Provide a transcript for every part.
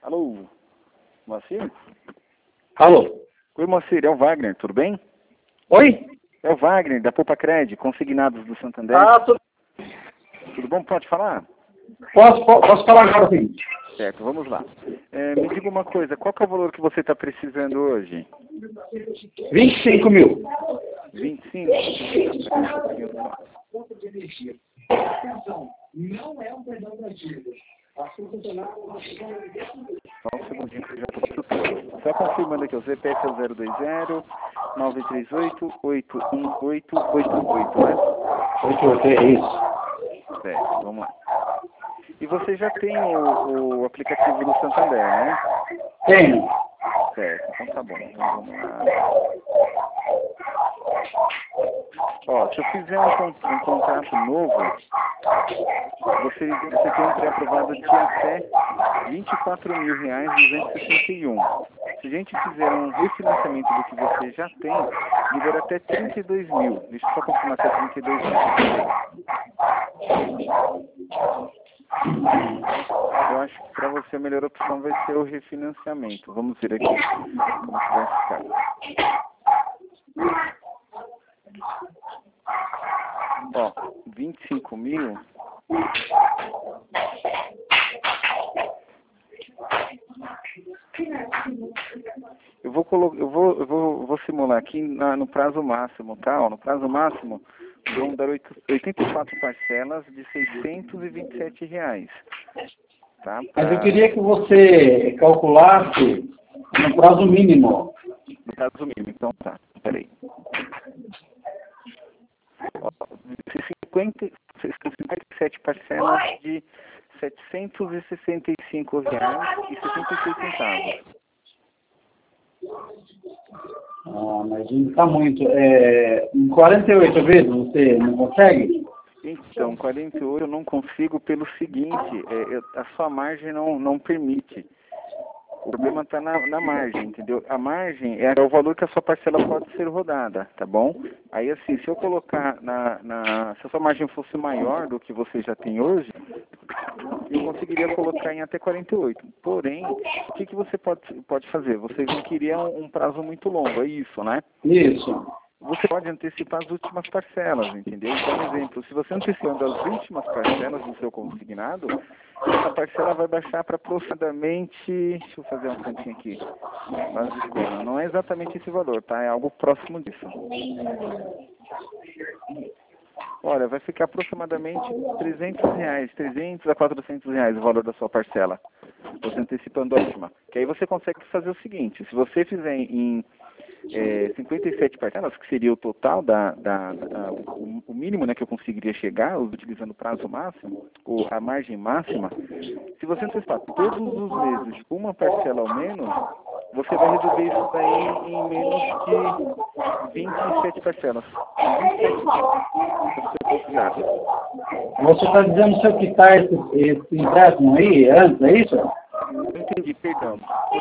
Alô, Moacir? Alô? Oi, Moacir, é o Wagner, tudo bem? Oi? É o Wagner, da Poupa-Cred, consignados do Santander. Tudo bom? Pode falar? Posso falar agora, sim. Certo, vamos lá. Me diga uma coisa, qual que é o valor que você está precisando hoje? 25 mil. 25? Só um segundinho que eu já posto tudo. Só confirmando aqui, o CPF é o 020 938 81888, né? 88, é isso. Certo, vamos lá. E você já tem o aplicativo do Santander, né? Tenho. Certo, então tá bom. Então vamos lá. Ó, se eu fizer um contrato novo, você tem um pré-aprovado de até R$ 24.261. Se a gente fizer um refinanciamento do que você já tem, libera até 32 mil. Deixa eu só confirmar se é 32 mil. Eu acho que para você a melhor opção vai ser o refinanciamento. Vamos ver aqui como que vai ficar. Ó, 25 mil. Eu vou simular aqui no prazo máximo, tá? Ó, no prazo máximo vão dar 84 parcelas de R$ 627. Tá? Mas eu queria que você calculasse no prazo mínimo. No prazo mínimo, então tá. Peraí. Ó, 57 parcelas de R$ 765,66. Ah, mas não está muito. Em 48 vezes você não consegue? Então, 48 eu não consigo pelo seguinte, a sua margem não permite. O problema está na margem, entendeu? A margem é o valor que a sua parcela pode ser rodada, tá bom? Aí assim, se eu colocar se a sua margem fosse maior do que você já tem hoje, eu conseguiria colocar em até 48. Porém, o que você pode fazer? Vocês não queriam um prazo muito longo, é isso, né? Isso. Você pode antecipar as últimas parcelas, entendeu? Então, um exemplo, se você antecipando as últimas parcelas do seu consignado, essa parcela vai baixar para aproximadamente, deixa eu fazer uma continha aqui, basicona. Não é exatamente esse valor, tá? É algo próximo disso. Olha, vai ficar aproximadamente R$ 300 a R$ 400 o valor da sua parcela. Você antecipando a última. Que aí você consegue fazer o seguinte, se você fizer em 57 parcelas, que seria o total o mínimo, né, que eu conseguiria chegar, utilizando o prazo máximo, ou a margem máxima, se você antecipar todos os meses uma parcela ao menos, você vai resolver isso daí em menos de 27 parcelas. 27 consignado. Você está dizendo se eu quitar esse empréstimo aí antes, é isso? Não entendi, perdão.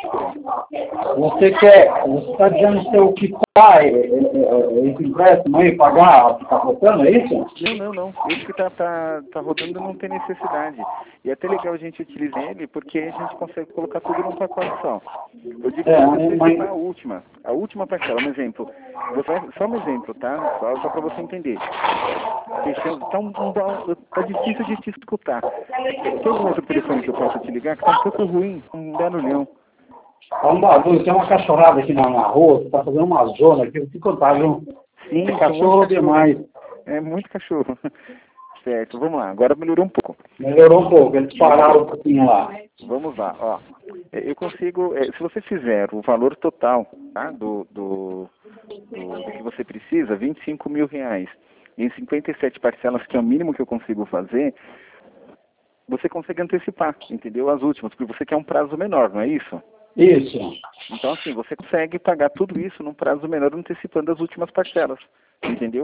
Você está dizendo se eu quitar esse empréstimo aí, pagar o que está faltando, é isso? Não. Esse que tá rodando não tem necessidade. E é até legal a gente utilizar ele, porque a gente consegue colocar tudo num pacote só. Eu digo que você a última parcela, um exemplo. Só um exemplo, tá? Só para você entender. Fechando, tá difícil de te escutar. Tem algum outro telefone que eu possa te ligar que tá um pouco ruim, um barulhão. É um bagulho, tem uma cachorrada aqui na rua, está fazendo uma zona aqui, eu te contar, viu? Sim, é cachorro demais. É muito cachorro. Certo, vamos lá, agora melhorou um pouco. Melhorou um pouco, eles pararam um pouquinho lá. Vamos lá, ó. Eu consigo, se você fizer o valor total, tá, do que você precisa, R$ 25 mil, em 57 parcelas, que é o mínimo que eu consigo fazer, você consegue antecipar, entendeu? As últimas, porque você quer um prazo menor, não é isso? Isso. Então, assim, você consegue pagar tudo isso num prazo menor, antecipando as últimas parcelas, entendeu?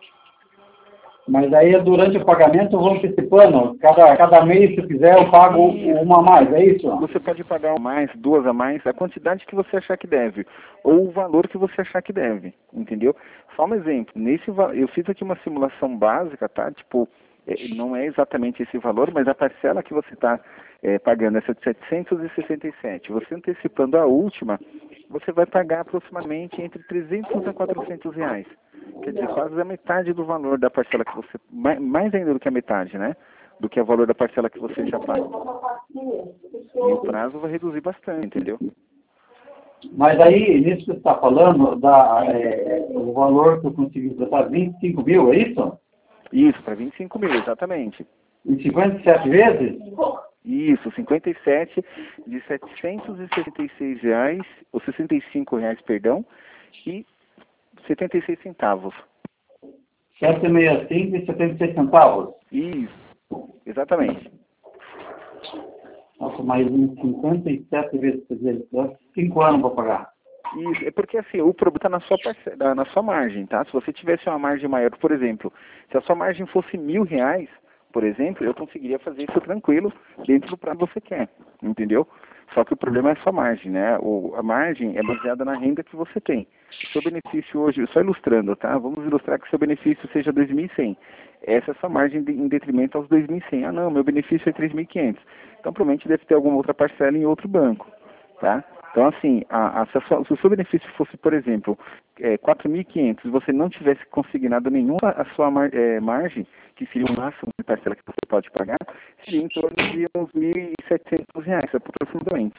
Mas aí, durante o pagamento, eu vou antecipando. Cada mês, se quiser, eu pago uma a mais, é isso? Você pode pagar uma a mais, duas a mais, a quantidade que você achar que deve, ou o valor que você achar que deve, entendeu? Só um exemplo, eu fiz aqui uma simulação básica, tá? Tipo, não é exatamente esse valor, mas a parcela que você está pagando essa de 767. Você antecipando a última, você vai pagar aproximadamente entre 300 a 400 reais. Quer dizer, quase a metade do valor da parcela que você... Mais ainda do que a metade, né? Do que o valor da parcela que você já paga. E o prazo vai reduzir bastante, entendeu? Mas aí, nisso que você está falando, o valor que eu consegui prestar, 25 mil, é isso? Isso, para 25 mil, exatamente. Em 57 vezes? Isso, 57 de 766 reais, ou 65 reais, perdão, e 76 centavos. 765 e 76 centavos? Isso, exatamente. Nossa, mas em 57 vezes, quer dizer, 5 anos para pagar. Isso, é porque assim, o problema está na sua margem, tá? Se você tivesse uma margem maior, por exemplo, se a sua margem fosse R$ 1.000, por exemplo, eu conseguiria fazer isso tranquilo dentro do prazo que você quer, entendeu? Só que o problema é a sua margem, né? A margem é baseada na renda que você tem. Seu benefício hoje, só ilustrando, tá? Vamos ilustrar que seu benefício seja 2.100. Essa é a sua margem em detrimento aos 2.100. Ah, não, meu benefício é 3.500. Então, provavelmente deve ter alguma outra parcela em outro banco, tá? Então, assim, se o seu benefício fosse, por exemplo, 4.500 e você não tivesse consignado nenhuma a sua margem, que seria o máximo de parcela que você pode pagar, seria em torno de uns R$ 1.700, aproximadamente.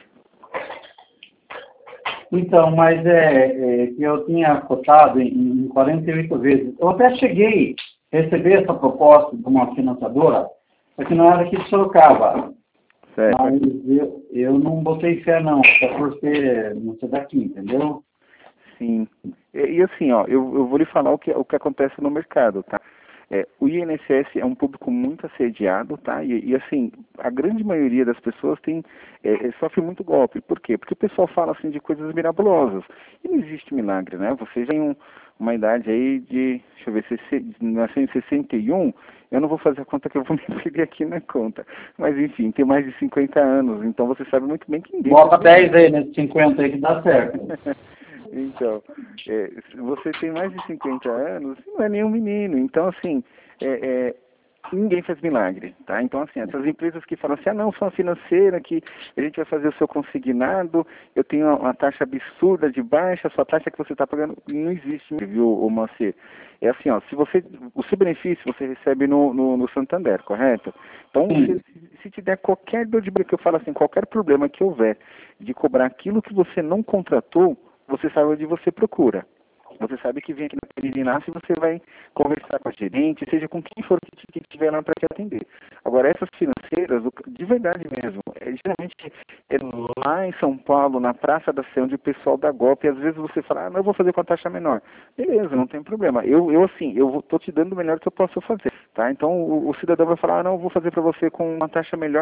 Então, mas que eu tinha cotado em 48 vezes. Eu até cheguei a receber essa proposta de uma financiadora, só que não era aqui de Sorocaba. Certo. Mas eu não botei fé não, até por não ser daqui, entendeu? Sim. E assim, ó, eu vou lhe falar o que acontece no mercado, tá? O INSS é um público muito assediado, tá? E assim, a grande maioria das pessoas sofre muito golpe. Por quê? Porque o pessoal fala assim de coisas mirabolosas. E não existe milagre, né? Você já tem uma idade aí de, deixa eu ver, nasceu em 61, eu não vou fazer a conta que eu vou me perder aqui na conta. Mas enfim, tem mais de 50 anos, então você sabe muito bem que ninguém... Bota 10 aí nesses 50 aí que dá certo. Então, você tem mais de 50 anos, não é nenhum menino. Então, assim, ninguém faz milagre, tá? Então, assim, essas empresas que falam assim, não, são a financeira, que a gente vai fazer o seu consignado, eu tenho uma taxa absurda de baixa, a sua taxa que você está pagando, não existe, viu, Moacir? É assim, ó, o seu benefício você recebe no Santander, correto? Então, se te der qualquer dor de barriga, que eu falo assim, qualquer problema que houver de cobrar aquilo que você não contratou, você sabe onde você procura. Você sabe que vem aqui na Perinácio e você vai conversar com a gerente, seja com quem for que estiver lá para te atender. Agora, essas financeiras, de verdade mesmo, geralmente é lá em São Paulo, na Praça da Sé, onde o pessoal dá golpe, e às vezes você fala, não, eu vou fazer com a taxa menor. Beleza, não tem problema. Eu estou te dando o melhor que eu posso fazer, tá? Então, o cidadão vai falar, não, eu vou fazer para você com uma taxa melhor.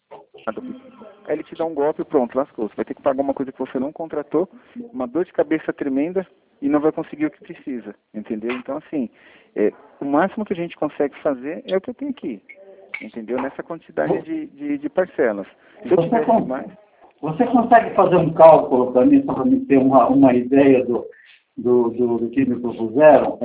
Aí ele te dá um golpe e pronto, lascou. Você vai ter que pagar uma coisa que você não contratou, uma dor de cabeça tremenda e não vai conseguir o que precisa, entendeu? Então, assim, o máximo que a gente consegue fazer é o que eu tenho aqui, entendeu? Nessa quantidade de parcelas. Se eu tivesse mais... Você consegue fazer um cálculo para mim, só para me ter uma ideia do que me propuseram?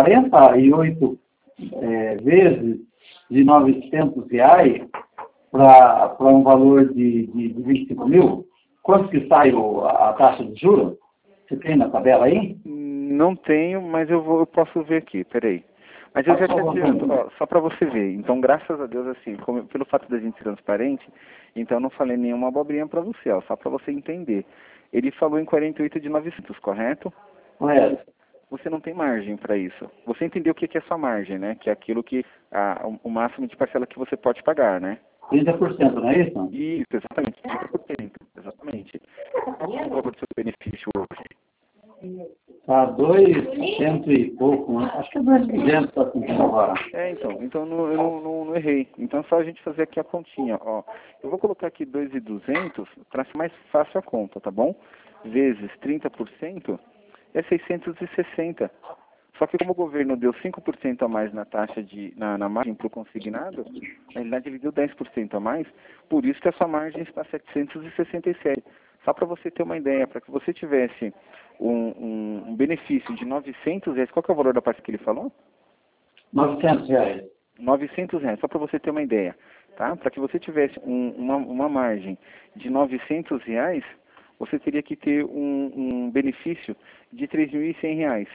48 vezes de R$ 900 para um valor de 25 mil? Quanto que sai a taxa de juros? Você tem na tabela aí? Não tenho, mas eu posso ver aqui, peraí. Mas eu já te adianto, só para você ver. Então, graças a Deus, assim, pelo fato da gente ser transparente, então eu não falei nenhuma abobrinha para você, só para você entender. Ele falou em 48 de 900, correto? Correto. Você não tem margem para isso. Você entendeu o que é sua margem, né? Que é aquilo que, o máximo de parcela que você pode pagar, né? 30%, não é isso? Isso, exatamente, 30%, exatamente. Qual é o valor do seu benefício hoje? Tá 200 e pouco, né? Acho que é 2.200 está sentindo agora. Então eu não errei. Então é só a gente fazer aqui a continha, ó. Eu vou colocar aqui 2.200 para ser mais fácil a conta, tá bom? Vezes 30% é 660. Só que como o governo deu 5% a mais na taxa na margem para o consignado, na realidade ele deu 10% a mais, por isso que a sua margem está 767. Só para você ter uma ideia, para que você tivesse um benefício de R$ 900, qual que é o valor da parte que ele falou? R$ 900. R$ 900, só para você ter uma ideia. tá? Para que você tivesse uma margem de R$ 900, você teria que ter um benefício de R$ 3.100.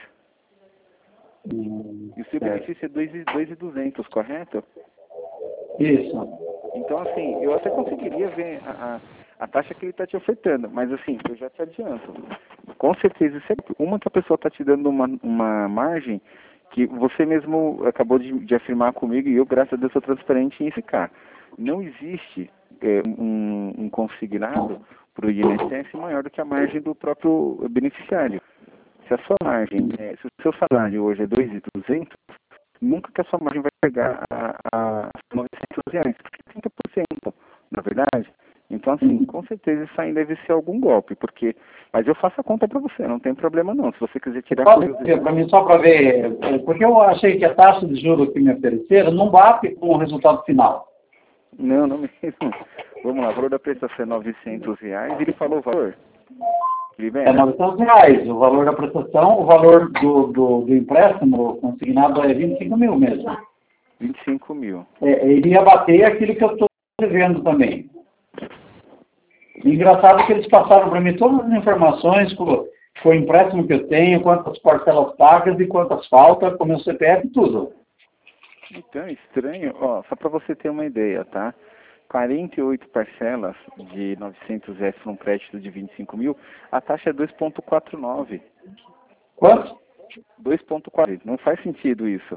E o seu benefício é 2.200, correto? Isso. Então, assim, eu até conseguiria ver a taxa que ele está te ofertando, mas assim, eu já te adianto. Com certeza, isso é uma que a pessoa está te dando uma margem que você mesmo acabou de afirmar comigo, e eu, graças a Deus, sou transparente em ficar. Não existe um consignado para o INSS maior do que a margem do próprio beneficiário. Se a sua margem, se o seu salário hoje é 2.200, nunca que a sua margem vai chegar a R$ 900, porque 30%, na verdade. Então, assim, com certeza isso aí deve ser algum golpe, porque... Mas eu faço a conta para você, não tem problema não. Se você quiser tirar... Para mim, só para ver, porque eu achei que a taxa de juros que me ofereceram não bate com o resultado final. Não mesmo. Vamos lá, o valor da prestação é R$ 900, e ele falou o valor? É R$ 900, o valor da prestação, o valor do empréstimo consignado é 25 mil mesmo. 25 mil. Ele ia bater aquilo que eu estou devendo também. Engraçado que eles passaram para mim todas as informações, foi o empréstimo que eu tenho, quantas parcelas pagas e quantas faltas, com meu CPF e tudo. Então, estranho, ó, só para você ter uma ideia, tá? 48 parcelas de R$ 900 para um crédito de 25 mil, a taxa é 2,49. Quanto? 2,49. Não faz sentido isso.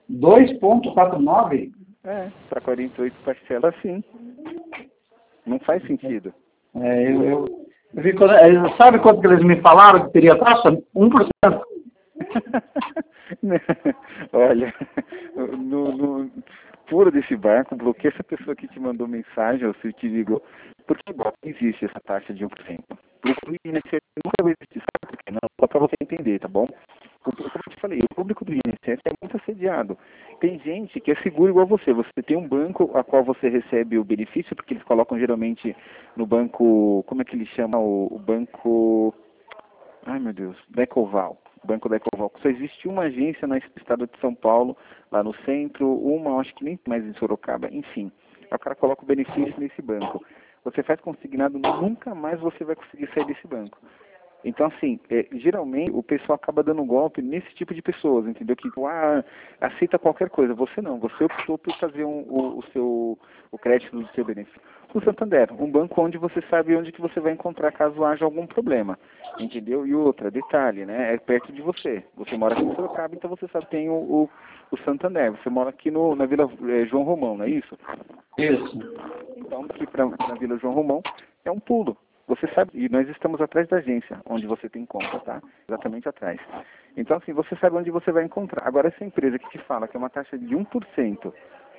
2,49? Para 48 parcelas, sim. Não faz sentido. Eu vi sabe quanto que eles me falaram que teria taxa? 1%. Olha, no puro desse barco, bloqueia essa pessoa que te mandou mensagem ou se te ligou. Porque não existe essa taxa de 1%. O INSS nunca vai existir, sabe por quê? Não, só para você entender, tá bom? Como eu te falei, o público do INSS é muito assediado. Tem gente que é seguro igual você. Você tem um banco a qual você recebe o benefício, porque eles colocam geralmente no banco, como é que ele chama? O banco... Ai, meu Deus, Decoval. Banco Decoval. Só existe uma agência no estado de São Paulo, lá no centro, uma, acho que nem mais em Sorocaba, enfim. O cara coloca o benefício nesse banco. Você faz consignado, nunca mais você vai conseguir sair desse banco. Então, assim, geralmente o pessoal acaba dando golpe nesse tipo de pessoas, entendeu? Que aceita qualquer coisa. Você não, você optou por fazer o crédito do seu benefício. O Santander, um banco onde você sabe onde que você vai encontrar caso haja algum problema, entendeu? E outra, detalhe, né? É perto de você. Você mora aqui em Sorocaba, então você sabe que tem o Santander. Você mora aqui na Vila João Romão, não é isso? Isso. Então, aqui na Vila João Romão é um pulo. Você sabe, e nós estamos atrás da agência, onde você tem conta, tá? Exatamente atrás. Então, assim, você sabe onde você vai encontrar. Agora, essa empresa que te fala que é uma taxa de 1%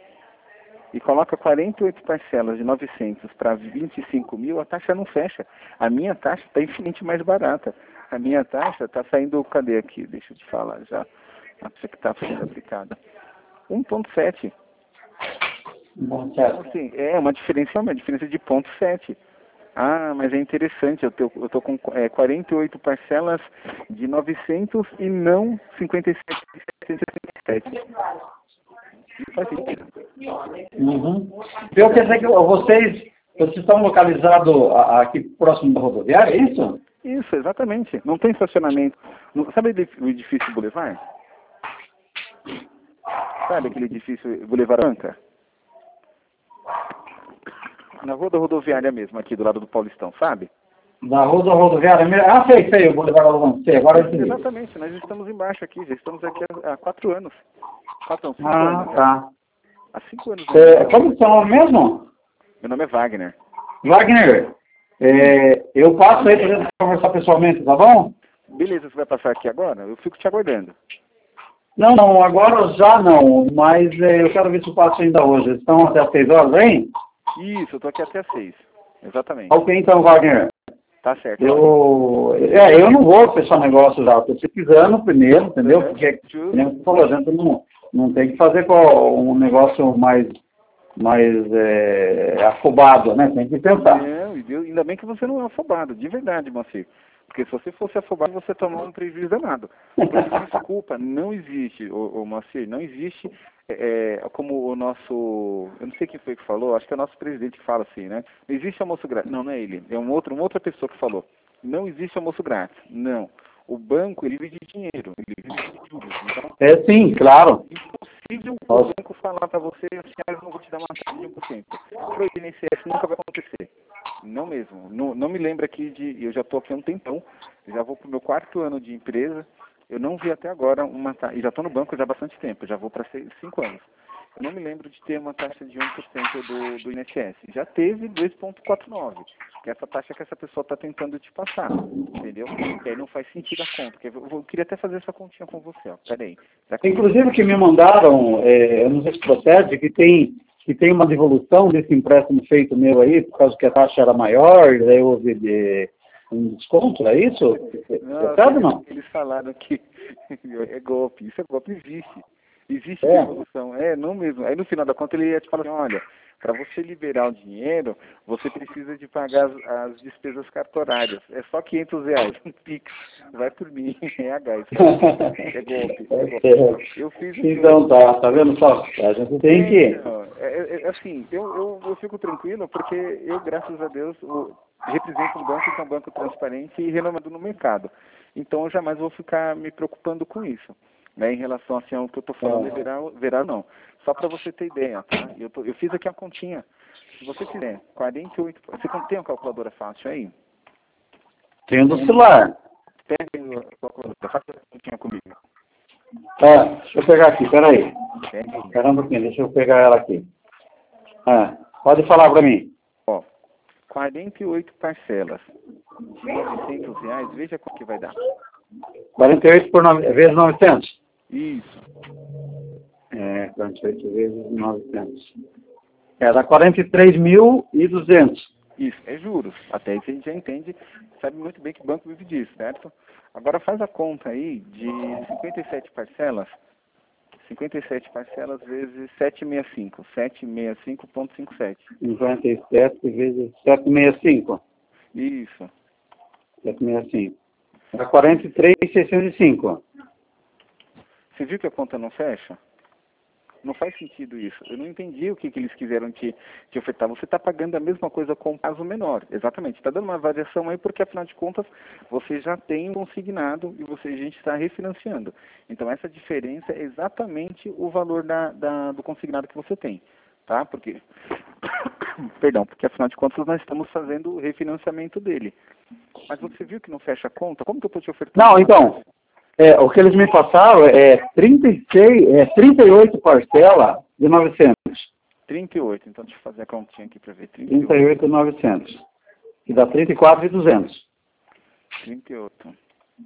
e coloca 48 parcelas de 900 para 25 mil, a taxa não fecha. A minha taxa está infinitamente mais barata. A minha taxa está saindo, cadê aqui? Deixa eu te falar já. A taxa que está sendo aplicada. 1,7. Então, assim, é uma diferença de 0,7. Ah, mas é interessante, eu tô com 48 parcelas de 900 e não 57,767. Não faz sentido. Uhum. Eu quer dizer que vocês estão localizados aqui próximo da rodoviária, é isso? Isso, exatamente. Não tem estacionamento. Sabe o edifício Boulevard? Sabe aquele edifício Boulevard Banca? Na rua da rodoviária mesmo, aqui do lado do Paulistão, sabe? Da rua da rodoviária mesmo? Ah, sei, eu vou levar ao sei, agora eu entendi. Exatamente, nós estamos embaixo aqui, já estamos aqui há 4 anos. 5 Ah, anos. tá. Há 5 anos. Como que é o nome mesmo? Meu nome é Wagner. Wagner, eu passo aí para gente conversar pessoalmente, tá bom? Beleza, você vai passar aqui agora? Eu fico te aguardando. Não, agora já não, mas eu quero ver se eu passo ainda hoje. Eles estão até às 6 horas, hein? Isso, eu tô aqui até às 6. Exatamente. Ok, então, Wagner. Tá certo. Eu não vou fechar negócio já, estou pesquisando primeiro, entendeu? Porque, como você falou, a gente não tem que fazer com um negócio mais afobado, né? Tem que pensar. Não, ainda bem que você não é afobado, de verdade, Moacir. Porque se você fosse afobado, você tomar um prejuízo danado. Porque, desculpa, não existe, Moacir, não existe como o nosso, eu não sei quem foi que falou, acho que é o nosso presidente que fala assim, né? Não existe almoço grátis. Não, não é ele. É uma outra pessoa que falou. Não existe almoço grátis. Não. O banco, ele vive de dinheiro, ele vive de juros. Então, É sim, claro. é impossível o banco falar para você assim, eu não vou te dar uma taxa de 1%. Para o INSS nunca vai acontecer. Não mesmo. Não me lembro aqui eu já estou aqui há um tempão, já vou para o meu 4º ano de empresa, eu não vi até agora uma taxa, e já estou no banco já há bastante tempo, já vou para 5 anos. Eu não me lembro de ter uma taxa de 1% do INSS. Já teve 2,49%, que é essa taxa que essa pessoa está tentando te passar, entendeu? E aí não faz sentido a conta. Eu queria até fazer essa continha com você, ó. Peraí. Inclusive que me mandaram, eu não sei se procede, que tem uma devolução desse empréstimo feito meu aí, por causa que a taxa era maior, daí houve um desconto, é isso? Não, não? Eles falaram que é golpe, isso é golpe, existe devolução, não mesmo. Aí no final da conta ele ia te falar assim, olha, para você liberar o dinheiro, você precisa de pagar as despesas cartorárias, é só R$ 500, um Pix, vai por mim, é golpe. Eu fiz então tá vendo só? A gente tem que... assim, eu fico tranquilo porque eu, graças a Deus, represento um banco que é um banco transparente e renomado no mercado. Então eu jamais vou ficar me preocupando com isso. Né, em relação assim, ao que eu estou falando, verá não. Só para você ter ideia, tá? Eu fiz aqui a continha. Se você fizer 48... Você tem uma calculadora fácil aí? Tem do celular. Pega aí a calculadora, faça a continha comigo. Deixa eu pegar aqui, peraí. Espera um pouquinho, deixa eu pegar ela aqui. Pode falar para mim. Ó, 48 parcelas de R$ 900, veja quanto que vai dar. 48 vezes 900? Isso. 48 vezes 900. Dá 43.200. Isso, é juros. Até isso a gente já entende, sabe muito bem que o banco vive disso, certo? Agora faz a conta aí de 57 parcelas. 57 parcelas vezes 765. 765,57. 57 vezes 765. Isso. 765. Dá 43.605. Você viu que a conta não fecha? Não faz sentido isso. Eu não entendi o que eles quiseram te ofertar. Você está pagando a mesma coisa com um prazo menor. Exatamente. Está dando uma variação aí porque, afinal de contas, você já tem um consignado e a gente está refinanciando. Então, essa diferença é exatamente o valor do consignado que você tem. Tá? Porque, perdão, porque, afinal de contas, nós estamos fazendo o refinanciamento dele. Mas você viu que não fecha a conta? Como que eu estou te ofertando? Não, então... o que eles me passaram é 38 parcelas de 900. 38, então deixa eu fazer a continha aqui para ver. 38.900. Que dá 34.200. 38.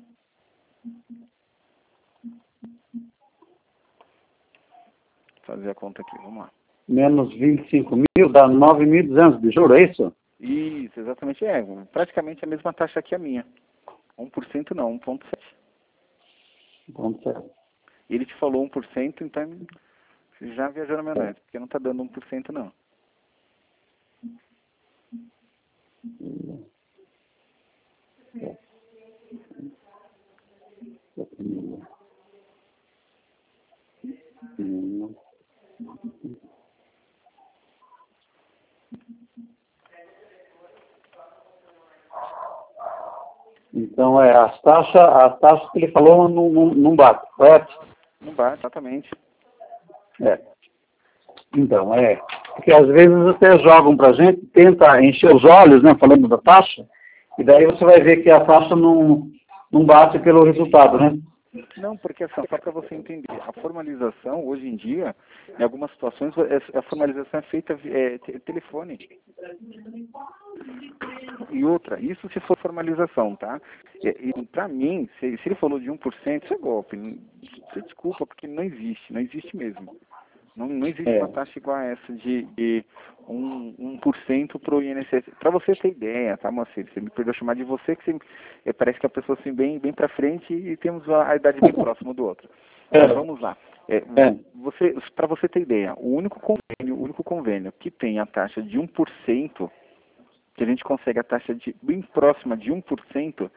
Fazer a conta aqui, vamos lá. Menos 25.000 dá 9.200 de juros, é isso? Isso, exatamente. Praticamente a mesma taxa que a minha. 1% não, 1,7%. Ele te falou 1%, então você já viajou na maionese, porque não está dando 1% não. Então, as taxas que ele falou não bate, correto? Não bate, exatamente. Então, porque às vezes até jogam pra gente, tenta encher os olhos, né, falando da taxa, e daí você vai ver que a taxa não bate pelo resultado, né? Não, porque assim, só para você entender, a formalização, hoje em dia, em algumas situações, a formalização é feita telefone. E outra, isso se for formalização, tá? E para mim, se ele falou de 1%, isso é golpe. Você desculpa, porque não existe mesmo. Não existe uma taxa igual a essa de 1% para o INSS. Para você ter ideia, tá, Moacir? Você me perdoa chamar de você, que você, parece que a pessoa assim, bem para frente e temos a idade bem próxima do outro. Mas vamos lá. Para você ter ideia, o único convênio que tem a taxa de 1%, que a gente consegue a taxa bem próxima de 1%,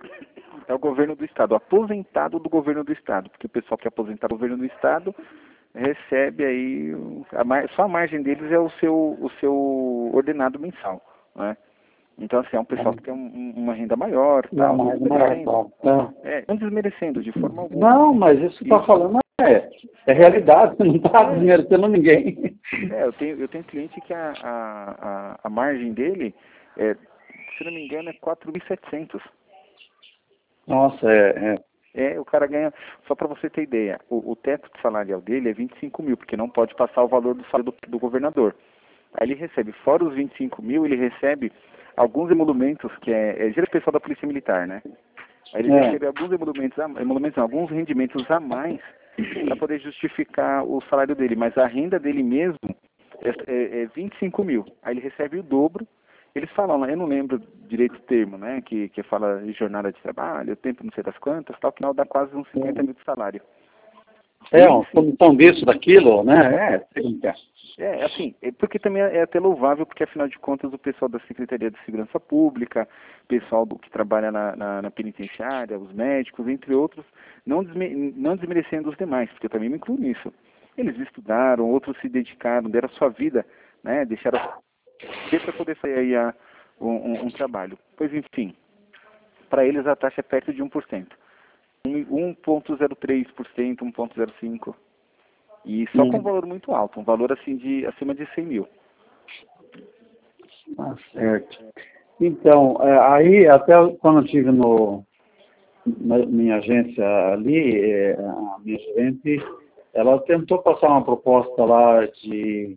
é o governo do estado, o aposentado do governo do estado, porque o pessoal que é aposentado do governo do estado recebe aí, só a margem deles é o seu ordenado mensal, né? Então, assim, é um pessoal que tem uma renda maior, tal, Não, não mas maior, desmerecendo, tá. não desmerecendo de forma alguma. Não, mas isso que você está falando é realidade, você não está desmerecendo ninguém. Eu tenho cliente que a margem dele, se não me engano, é 4.700. Nossa, O cara ganha, só para você ter ideia, o teto salarial dele é 25 mil, porque não pode passar o valor do salário do governador. Aí ele recebe, fora os 25 mil, ele recebe alguns emolumentos, que geralmente pessoal da Polícia Militar, né? Aí ele recebe alguns alguns rendimentos a mais para poder justificar o salário dele, mas a renda dele mesmo é 25 mil. Aí ele recebe o dobro. Eles falam, eu não lembro direito o termo, né? Que fala de jornada de trabalho, tempo não sei das quantas, tal, que final dá quase uns 50 mil de salário. uma condição disso, daquilo, né? Assim, porque também é até louvável, porque afinal de contas o pessoal da Secretaria de Segurança Pública, o pessoal que trabalha na penitenciária, os médicos, entre outros, não desmerecendo os demais, porque eu também me incluo nisso. Eles estudaram, outros se dedicaram, deram a sua vida, né, deixaram para poder sair aí um trabalho. Pois enfim, para eles a taxa é perto de 1%. 1,03%, 1,05%. E só com um valor muito alto, um valor assim acima de 100 mil. Ah, certo. Então, aí até quando eu estive na minha agência ali, a minha gerente, ela tentou passar uma proposta lá de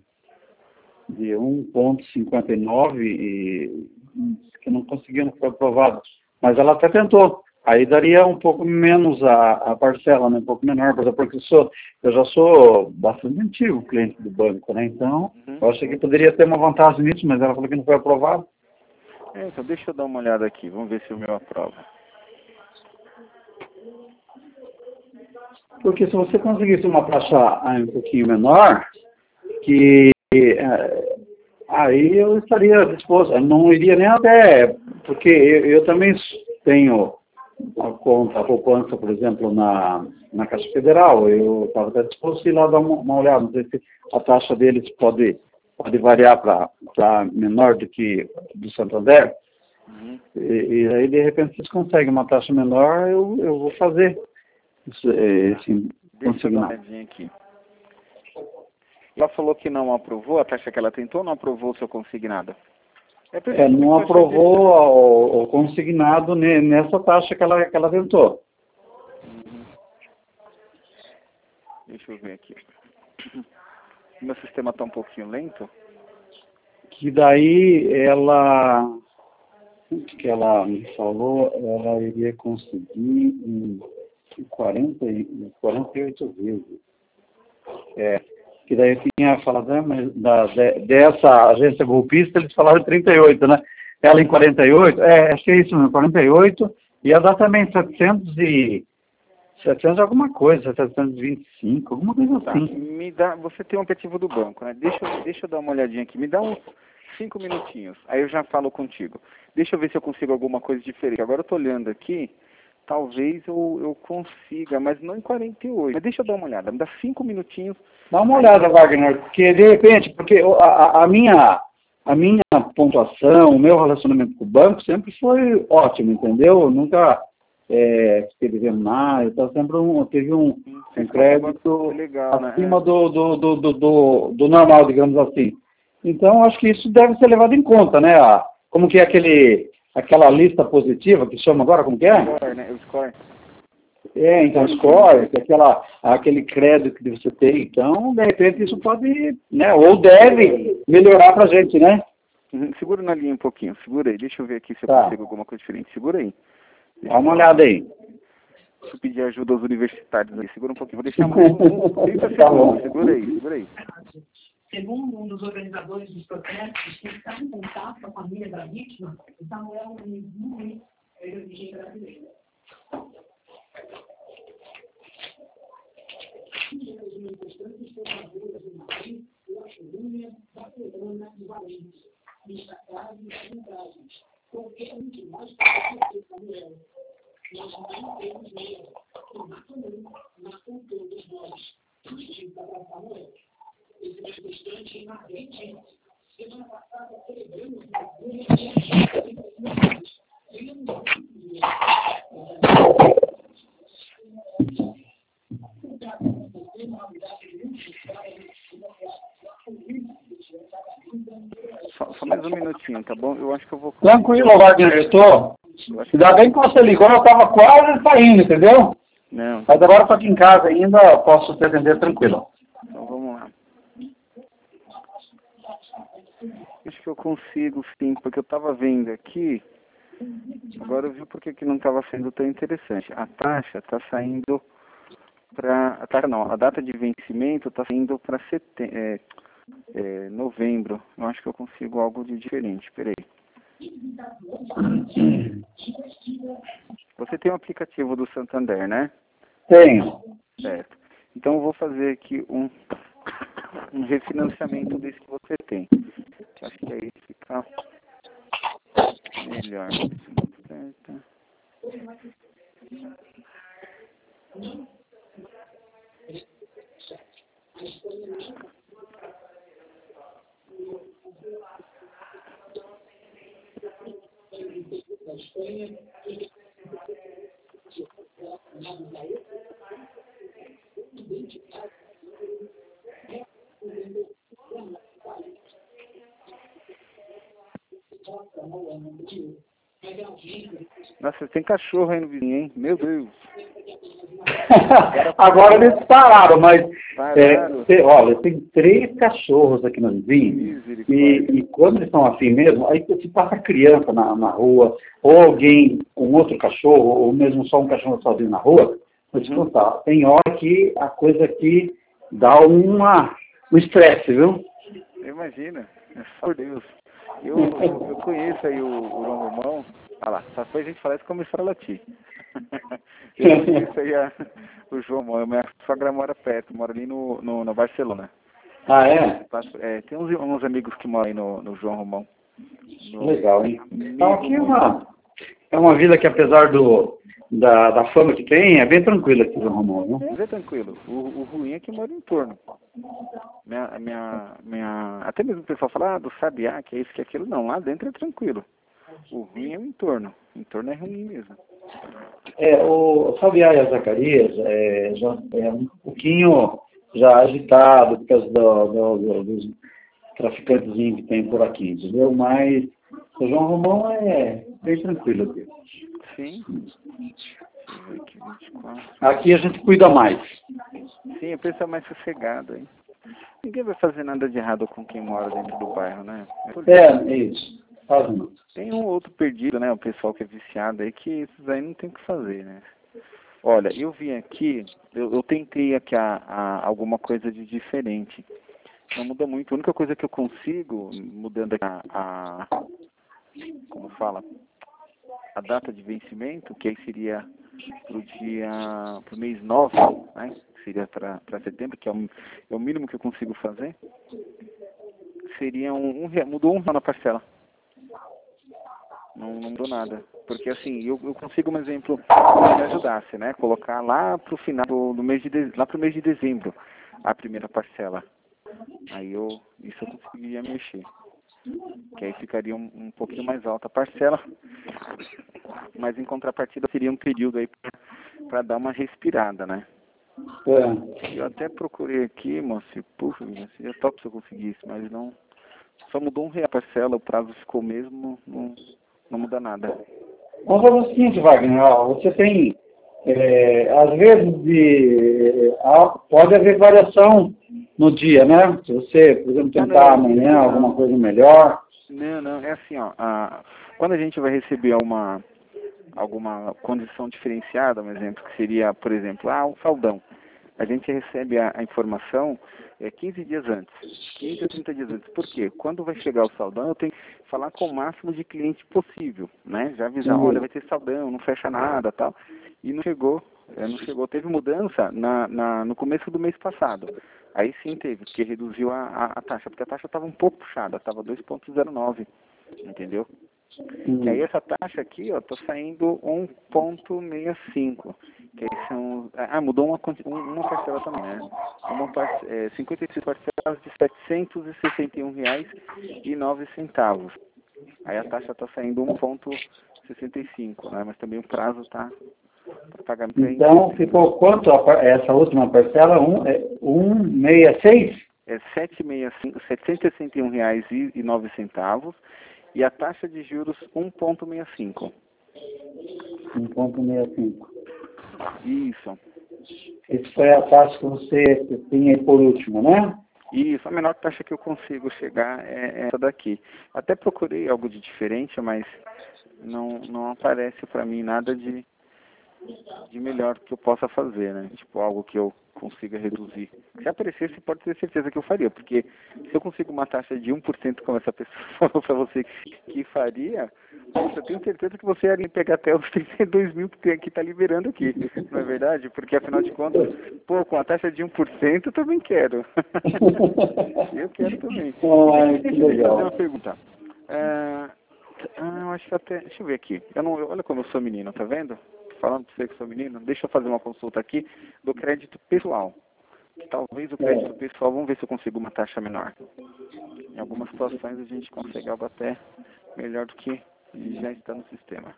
1,59 e que não conseguiu, não foi aprovado. Mas ela até tentou. Aí daria um pouco menos a parcela, né? Um pouco menor, porque eu já sou bastante antigo cliente do banco, né? Então, eu achei que poderia ter uma vantagem nisso, mas ela falou que não foi aprovado. Então deixa eu dar uma olhada aqui, vamos ver se o meu aprova. Porque se você conseguisse uma taxa um pouquinho menor, que aí eu estaria disposto, eu não iria nem até, porque eu também tenho a poupança, por exemplo, na Caixa Federal, eu estava até disposto a ir lá dar uma olhada, não sei se a taxa deles pode variar para menor do que do Santander, e aí de repente se eles conseguem uma taxa menor, eu vou fazer esse Deixa eu dar uma olhadinha aqui. Ela falou que não aprovou a taxa que ela tentou, não aprovou o seu consignado? Não aprovou o consignado nessa taxa que ela tentou. Deixa eu ver aqui. Meu sistema está um pouquinho lento. Que daí que ela me falou, ela iria conseguir em 48 vezes. Que daí eu tinha falado, mas dessa agência golpista, eles falaram 38, né? Ela em 48, acho que é isso mesmo, 48, e ela dá também 700 alguma coisa, 725, alguma coisa assim. Você tem um aplicativo do banco, né? Deixa eu dar uma olhadinha aqui, me dá uns 5 minutinhos, aí eu já falo contigo. Deixa eu ver se eu consigo alguma coisa diferente. Agora eu tô olhando aqui, talvez eu consiga, mas não em 48. Mas deixa eu dar uma olhada, me dá 5 minutinhos. Dá uma olhada, Wagner, porque de repente, porque a minha pontuação, o meu relacionamento com o banco sempre foi ótimo, entendeu? Eu nunca fiquei devendo nada, então sempre teve um crédito legal, acima do normal, digamos assim. Então, acho que isso deve ser levado em conta, né? Como que é aquela lista positiva que chama agora, como que é? Score, né? O score. Então, score, aquele crédito que você tem. Então, de repente, isso pode, né? Ou deve melhorar para a gente, né? Segura na linha um pouquinho, segura aí. Deixa eu ver aqui se eu consigo alguma coisa diferente. Segura aí. Dá uma olhada aí. Deixa eu pedir ajuda aos universitários aí. Segura um pouquinho. Vou deixar mais 30 segundos. Segura aí. Segundo um dos organizadores dos protestos, que está em contato com a família da vítima, Samuel Nunes, de origem brasileira. Os manifestantes foram às ruas de Madrid, La Coruña, Barcelona e Valência, destacados as mensagens. Qualquer um de nós pode ser Samuel. Nós não temos medo. O Marco matou todos nós. antes da Praça Noel. Esse manifestante na Argentina. Semana passada, celebramos Só mais um minutinho, tá bom? Eu acho que eu vou... Tranquilo, Wagner, eu tô. Ainda bem que você ligou, eu estava quase saindo, entendeu? Não. Mas agora estou aqui em casa ainda, posso te atender tranquilo. Então vamos lá. Acho que eu consigo sim, porque eu estava vendo aqui, agora eu vi porque que não estava sendo tão interessante. A taxa está saindo para... a data de vencimento está saindo para novembro. Eu acho que eu consigo algo de diferente, peraí. Você tem um aplicativo do Santander, né? Tenho. Certo. Então eu vou fazer aqui um refinanciamento desse que você tem. Acho que aí fica melhor. Certo. Nossa, tem cachorro aí no vizinho, hein? Meu Deus. Agora eles pararam, mas Pararam. olha, tem 3 cachorros aqui no vizinho, e quando eles estão assim mesmo, aí se passa criança na rua, ou alguém com outro cachorro, ou mesmo só um cachorro sozinho na rua, vou te contar, tem hora que a coisa aqui dá um estresse, viu? Imagina, por Deus. Eu conheço aí o João Romão. Ah lá, só foi a gente falar isso começaram a latir. Eu conheço aí o João Romão. Minha sogra mora perto, mora ali na Barcelona. Ah, é? Tem uns amigos que moram aí no João Romão. Legal, hein? Então aqui é uma vila que apesar da fama que tem, é bem tranquila aqui no Romão, né? É tranquilo. O ruim é que mora em torno. Até mesmo o pessoal fala do Sabiá, que é isso, que é aquilo. Não, lá dentro é tranquilo. O ruim é o entorno. O entorno é ruim mesmo. O Sabiá e a Zacarias já é um pouquinho já agitado por causa dos traficantes que tem por aqui, entendeu? Mas o João Romão é bem tranquilo aqui. Sim. Aqui, 24. Aqui a gente cuida mais. Sim, o pessoal é mais sossegado, hein? Ninguém vai fazer nada de errado com quem mora dentro do bairro, né? É isso. Faz não. Tem um outro perdido, né? O pessoal que é viciado aí, que esses aí não tem o que fazer, né? Olha, eu vim aqui, eu tentei aqui alguma coisa de diferente. Não muda muito. A única coisa que eu consigo, mudando aqui como fala, a data de vencimento, que aí seria pro mês 9, né? Seria para setembro, que é o mínimo que eu consigo fazer. Seria mudou R$1 na parcela. Não mudou nada. Porque assim, eu consigo, um exemplo, se me ajudasse, né? Colocar lá pro final do mês lá pro mês de dezembro, a primeira parcela. Aí isso eu conseguiria mexer. Que aí ficaria um pouquinho mais alta a parcela. Mas em contrapartida seria um período aí para dar uma respirada, né? Eu até procurei aqui, moço, puxa, seria top se eu conseguisse, mas não. Só mudou R$1 a parcela, o prazo ficou mesmo, não muda nada. Vamos fazer o seguinte, Wagner, você tem, às vezes, pode haver variação no dia, né? Se você, por exemplo, tentar amanhã alguma coisa melhor. Não, é assim, ó, quando a gente vai receber alguma condição diferenciada, um exemplo, que seria, por exemplo, um saldão. A gente recebe a informação 15 dias antes, 15 a 30 dias antes. Por quê? Quando vai chegar o saldão, eu tenho que falar com o máximo de cliente possível, né? Já avisar, olha, vai ter saldão, não fecha nada, tal. E não chegou. Teve mudança no começo do mês passado. Aí sim teve, porque reduziu a taxa, porque a taxa estava um pouco puxada, estava 2,09, entendeu? Que aí essa taxa aqui, ó, tá saindo 1,65. Que aí são... mudou uma parcela também, né? 56 parcelas de R$ 761,09. Aí a taxa tá saindo 1,65, né? Mas também o prazo tá para pagamento. Então, ficou quanto essa última parcela? 166? É R$ 761,09 e a taxa de juros 1,65. 1,65. Isso. Isso foi a taxa que você tinha aí por último, né? Isso, a menor taxa que eu consigo chegar é essa daqui. Até procurei algo de diferente, mas não aparece para mim nada de melhor que eu possa fazer, né? Tipo, algo que eu consiga reduzir. Se aparecesse, pode ter certeza que eu faria, porque se eu consigo uma taxa de 1%, como essa pessoa falou para você que faria, eu tenho certeza que você ia pegar até os 32 mil que está liberando aqui, não é verdade? Porque, afinal de contas, com a taxa de 1%, eu também quero. Eu quero também. Que Deixa eu fazer legal. uma pergunta. Eu acho que até... Deixa eu ver aqui. Olha como eu sou menino, tá vendo? Falando para você que sou menino, deixa eu fazer uma consulta aqui do crédito pessoal. Talvez o crédito pessoal, vamos ver se eu consigo uma taxa menor. Em algumas situações a gente consegue algo até melhor do que já está no sistema.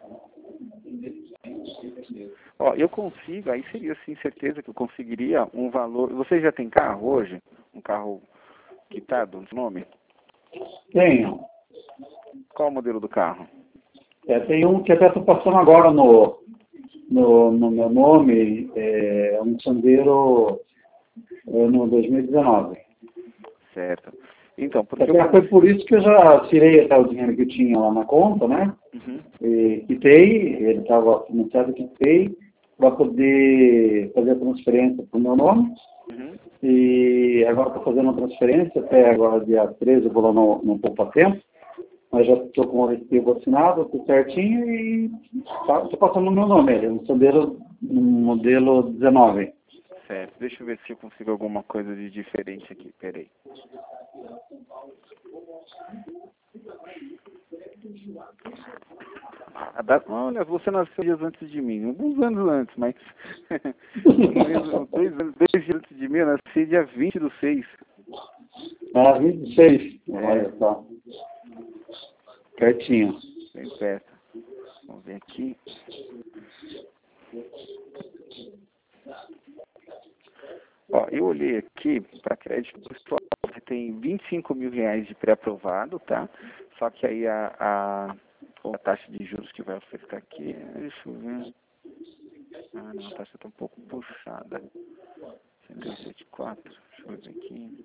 Ó, eu consigo, aí seria sim certeza que eu conseguiria um valor. Você já tem carro hoje? Um carro quitado no nome? Tenho. Qual o modelo do carro? Tem um que até estou passando agora no meu nome, é um Sandero no 2019. Certo. Então, porque até foi por isso que eu já tirei até o dinheiro que eu tinha lá na conta, né? Uhum. E quitei, ele estava financiado, quitei, para poder fazer a transferência para o meu nome. Uhum. E agora estou fazendo a transferência, até agora dia 13 eu vou lá no Poupa Tempo. Mas já estou com o recibo assinado, tudo certinho e estou passando o meu nome, ele é um Sandero modelo 19. Certo, deixa eu ver se eu consigo alguma coisa de diferente aqui, peraí. Olha, você nasceu dias antes de mim, alguns anos antes, mas 2 dias antes de mim, eu nasci dia 20/6. 26, olha só. Certinho. Bem perto. Vamos ver aqui. Ó, eu olhei aqui para crédito pessoal, você tem R$ 25 mil de pré-aprovado, tá? Só que aí a taxa de juros que vai ofertar aqui, deixa eu ver. Não, a taxa está um pouco puxada. 107,4, deixa eu ver aqui.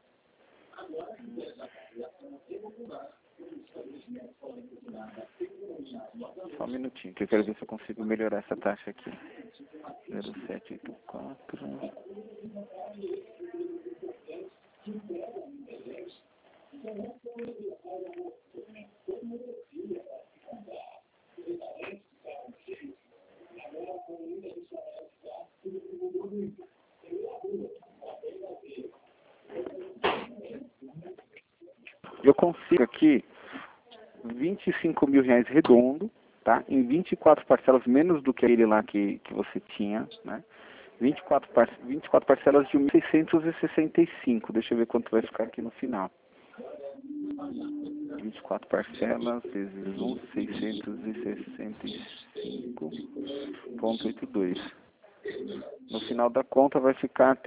Só um minutinho, que eu quero ver se eu consigo melhorar essa taxa aqui. 0,784. Eu consigo aqui R$ 25 mil redondo, tá? Em 24 parcelas, menos do que aquele lá que você tinha, né? 24 parcelas de 1.665. Deixa eu ver quanto vai ficar aqui no final. 24 parcelas vezes 1.665,82. No final da conta vai ficar R$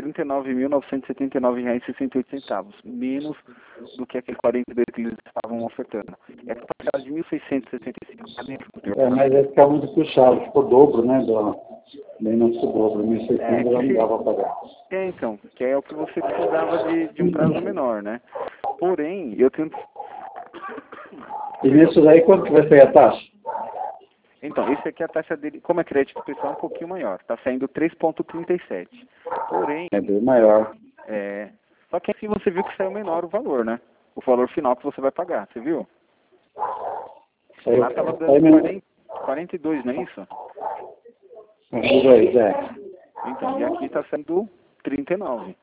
39.979,68, menos do que aquele 42 que eles estavam ofertando. É a parcela de 1.665. Mas vai ficar muito puxado, ficou o dobro, né? Bem mais que o dobro, 1.600 já não dava para pagar. Então, que é o que você precisava de um prazo menor, né? Porém, eu tenho... E nisso daí, quanto que vai sair a taxa? Então, esse aqui a taxa dele, como é crédito pessoal, é um pouquinho maior. Está saindo 3,37. Porém... É bem maior. Só que aqui você viu que saiu menor o valor, né? O valor final que você vai pagar, você viu? Lá estava dando 42, não é isso? 42, Então, e aqui está sendo 39.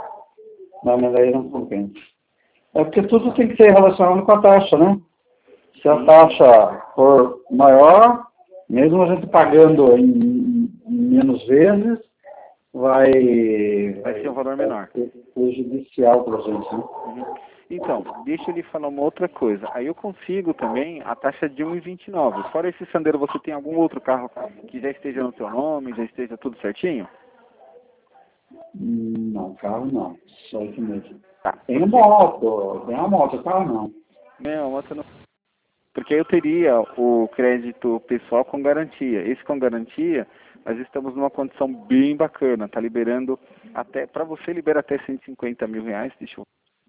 Não, mas aí não compensa. É porque tudo tem que ser relacionado com a taxa, né? Se a taxa for maior, mesmo a gente pagando em menos vezes, vai ser um valor menor. Vai ser prejudicial para a gente, né? Uhum. Então, deixa ele falar uma outra coisa. Aí eu consigo também a taxa de 1,29. Fora esse Sandero, você tem algum outro carro que já esteja no seu nome, já esteja tudo certinho? Não, carro não. Só isso mesmo. Tá. Tem uma moto, carro não. Não, moto não. Porque eu teria o crédito pessoal com garantia. Esse com garantia, nós estamos numa condição bem bacana. Tá liberando até, para você libera até 150 mil reais, deixa eu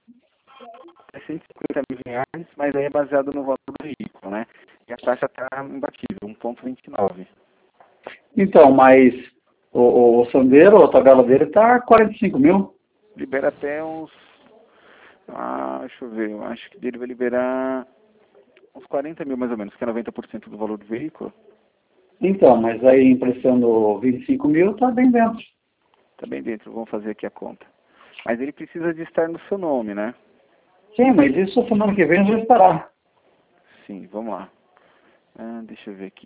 150 mil reais, mas aí é baseado no valor do veículo, né? E a taxa está imbatível, 1,29. Então, mas o Sandero, a tabela dele está 45 mil. Libera até uns... deixa eu ver, eu acho que ele vai liberar uns 40 mil mais ou menos, que é 90% do valor do veículo. Então, mas aí emprestando 25 mil, está bem dentro. Está bem dentro, vamos fazer aqui a conta. Mas ele precisa de estar no seu nome, né? Sim, mas isso semana que vem já estará. Sim, vamos lá. Deixa eu ver aqui.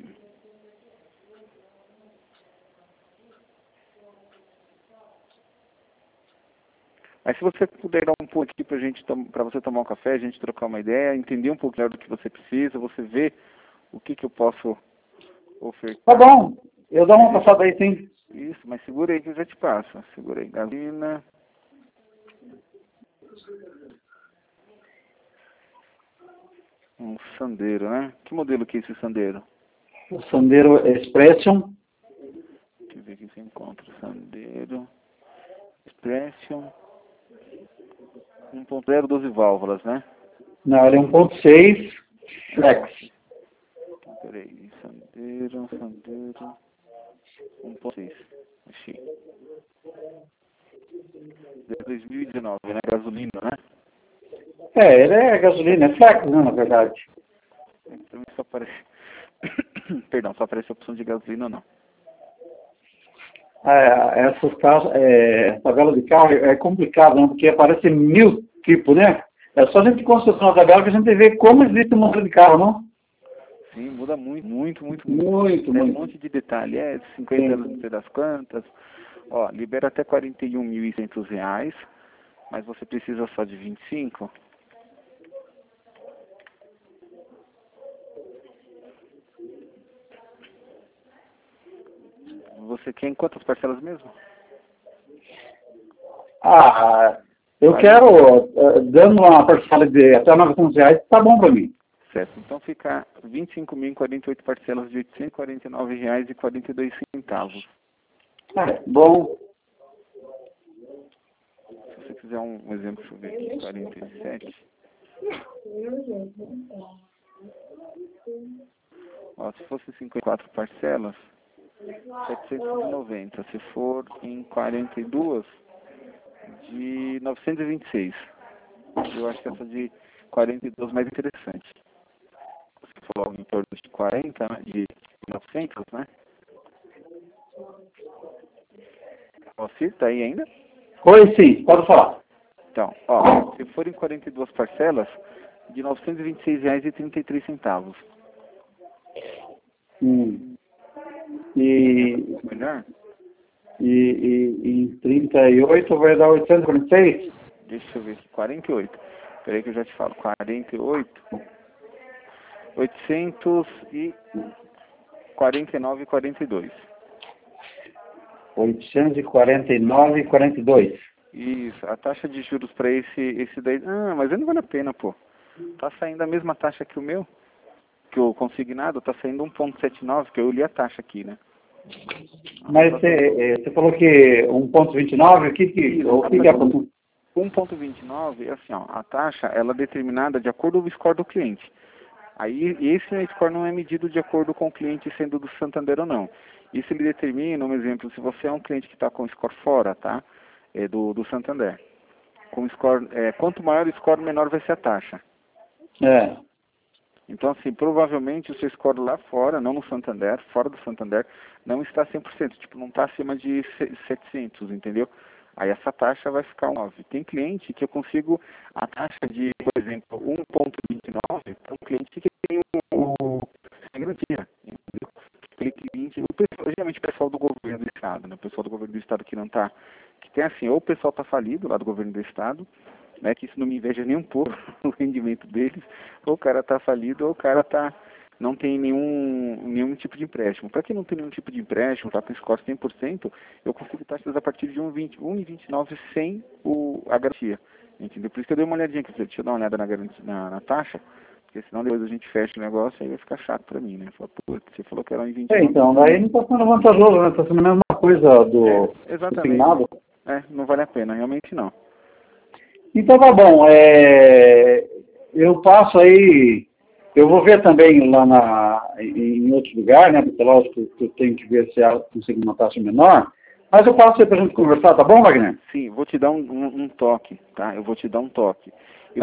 Mas se você puder dar um pouco aqui para você tomar um café, a gente trocar uma ideia, entender um pouco melhor do que você precisa, você ver o que eu posso ofertar. Tá bom, eu dou uma passada aí sim. Isso, mas segura aí que eu já te passo. Segura aí, gasolina. Um Sandero, né? Que modelo que é esse Sandero? O Sandero Expression. Deixa eu ver aqui se eu encontro. Sandero Expression 1.0 12 válvulas, né? Não, ele é 1.6 Flex. Peraí, Sandero 1.6. Achei. De 2019, né? Gasolina, né? Ele é gasolina, é Flex, né, na verdade. Então só aparece... Perdão, só aparece a opção de gasolina ou não. Essas carros, tabela de carro é complicado, né, porque aparece 1000 tipos, né? É só a gente consultar a tabela que a gente vê como existe um modelo de carro, não? Sim, muda muito, muito. Muito. Um monte de detalhe. 50 anos, não sei das quantas. Ó, libera até 41.100 reais, mas você precisa só de 25. Você quer em quantas parcelas mesmo? Eu quero, dando uma parcela de até 900 reais, tá bom para mim. Certo, então fica 25 mil em 48 parcelas de R$ 849,42. Bom. Se você quiser um exemplo, deixa eu ver aqui, 47. Ó, se fosse 54 parcelas, 790. Se for em 42, de 926. Eu acho que essa de 42 mais interessante. Você falou em torno de 40, né? De 900, né? Você tá aí ainda? Oi, sim, pode falar. Então, ó, se for em 42 parcelas, de R$ 926,33. Melhor? E em 38 vai dar 846? Deixa eu ver aqui, 48. Peraí que eu já te falo, 48, 849,42. 849,42. Isso, a taxa de juros para esse daí... mas aí não vale a pena, pô. Tá saindo a mesma taxa que o meu, que o consignado, tá saindo 1,79, que eu li a taxa aqui, né? Mas você falou que 1,29, o que é? 1,29 é assim, ó, a taxa ela é determinada de acordo com o score do cliente. Aí esse score não é medido de acordo com o cliente sendo do Santander ou não. Isso ele determina, um exemplo, se você é um cliente que está com score fora, tá? Do Santander. Com score, quanto maior o score, menor vai ser a taxa. Então, assim, provavelmente o seu score lá fora, não no Santander, fora do Santander, não está 100%, tipo, não está acima de 700, entendeu? Aí essa taxa vai ficar 9. Tem cliente que eu consigo a taxa de, por exemplo, 1,29 para um cliente que tem estado que não está, que tem assim, ou o pessoal está falido lá do governo do estado, né, que isso não me inveja nem um pouco o rendimento deles, ou o cara está falido, ou o cara não tem nenhum tipo de empréstimo. Para quem não tem nenhum tipo de empréstimo, está com score 100%, eu consigo taxas a partir de 1,29 sem a garantia. Entendeu? Por isso que eu dei uma olhadinha aqui, deixa eu dar uma olhada na taxa, porque senão depois a gente fecha o negócio e aí vai ficar chato para mim, né? Fala, pô, você falou que era 1,29. Então, daí não está sendo vantajoso, né? Está sendo a mesma coisa do exatamente. consignado. Não vale a pena, realmente não. Então tá bom, eu passo aí, eu vou ver também lá em outro lugar, né, porque lógico que eu tenho que ver se eu consigo uma taxa menor, mas eu passo aí pra gente conversar, tá bom, Wagner? Sim, vou te dar um toque, tá? Eu vou te dar um toque. E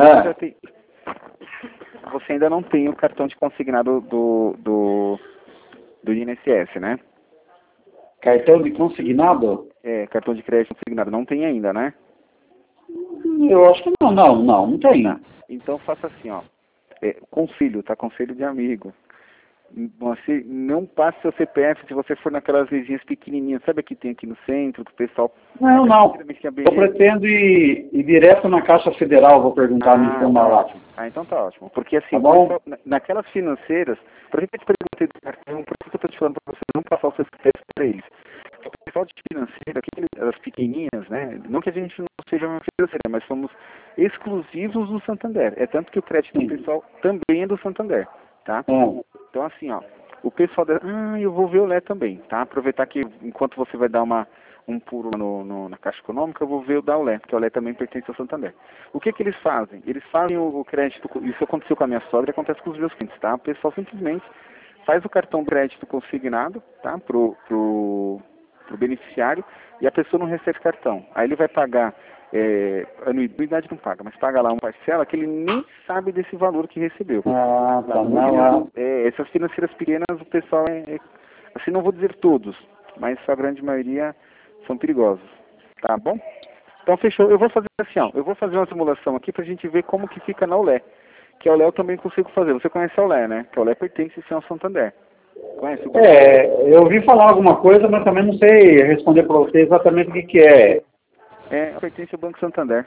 você ainda não tem o cartão de consignado do INSS, né? Cartão de consignado? Cartão de crédito consignado, não tem ainda, né? Eu acho que não tem. Então faça assim, ó. Conselho, tá? Conselho de amigo. Você não passe seu CPF se você for naquelas vizinhas pequenininhas. Sabe que tem aqui no centro, que o pessoal... Não. Eu pretendo ir direto na Caixa Federal, vou perguntar no informal lá. Então tá ótimo. Porque assim, tá naquelas financeiras, por que eu te perguntei do cartão, por que eu tô te falando para você não passar o seu CPF para eles? O pessoal de financeira, as pequenininhas, né? Não que a gente não seja uma financeira, mas somos exclusivos do Santander. É tanto que o crédito do pessoal também é do Santander, tá? Então assim, ó, o pessoal eu vou ver o Lé também, tá? Aproveitar que enquanto você vai dar um pulo na Caixa Econômica, eu vou ver o da Olé, porque o Olé também pertence ao Santander. O que eles fazem? Eles fazem o crédito, isso aconteceu com a minha sogra, acontece com os meus clientes, tá? O pessoal simplesmente faz o cartão de crédito consignado, tá? Pro beneficiário, e a pessoa não recebe cartão. Aí ele vai pagar, anuidade não paga, mas paga lá uma parcela que ele nem sabe desse valor que recebeu. Essas financeiras pequenas, o pessoal assim, não vou dizer todos, mas a grande maioria são perigosos, tá bom? Então fechou, eu vou fazer assim, ó, eu vou fazer uma simulação aqui pra gente ver como que fica na Olé, que a Olé eu também consigo fazer. Você conhece a Olé, né? Que a Olé pertence sim ao Santander. Conhece o eu ouvi falar alguma coisa, mas também não sei responder para você exatamente o que é. Pertence ao Banco Santander.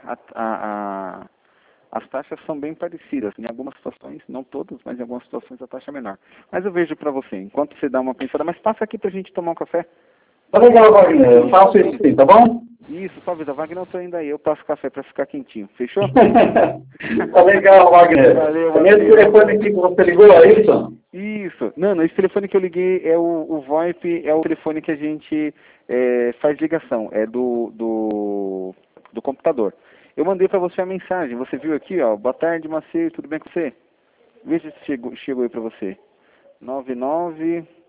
As taxas são bem parecidas. Em algumas situações, não todas, mas em algumas situações a taxa é menor. Mas eu vejo para você, enquanto você dá uma pensada, mas passa aqui pra gente tomar um café. Tá legal, Wagner. Eu faço isso sim, tá bom? Isso, só avisa, Wagner, eu tô indo aí, eu passo café para ficar quentinho. Fechou? Tá legal, Wagner. Valeu, Esse telefone aqui que você ligou, é isso? Isso. Não, esse telefone que eu liguei é o VoIP, é o telefone que a gente faz ligação, é do computador. Eu mandei para você a mensagem, você viu aqui, ó, boa tarde, Macedo, tudo bem com você? Veja se chegou aí para você. 99